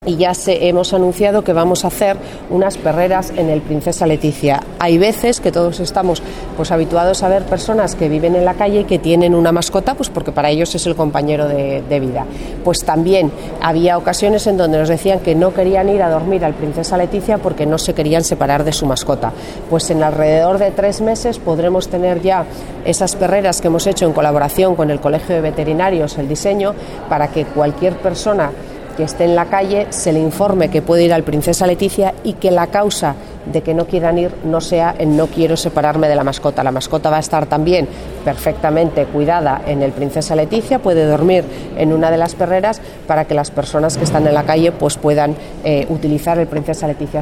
Y ya hemos anunciado que vamos a hacer unas perreras en el Princesa Leticia. Hay veces que todos estamos habituados a ver personas que viven en la calle y que tienen una mascota, porque para ellos es el compañero de vida. Pues también había ocasiones en donde nos decían que no querían ir a dormir al Princesa Leticia porque no se querían separar de su mascota. Pues en alrededor de 3 meses podremos tener ya esas perreras que hemos hecho en colaboración con el Colegio de Veterinarios, el diseño, para que cualquier persona que esté en la calle se le informe que puede ir al Princesa Leticia y que la causa de que no quieran ir no sea el no quiero separarme de la mascota. La mascota va a estar también perfectamente cuidada en el Princesa Leticia, puede dormir en una de las perreras para que las personas que están en la calle puedan utilizar el Princesa Leticia.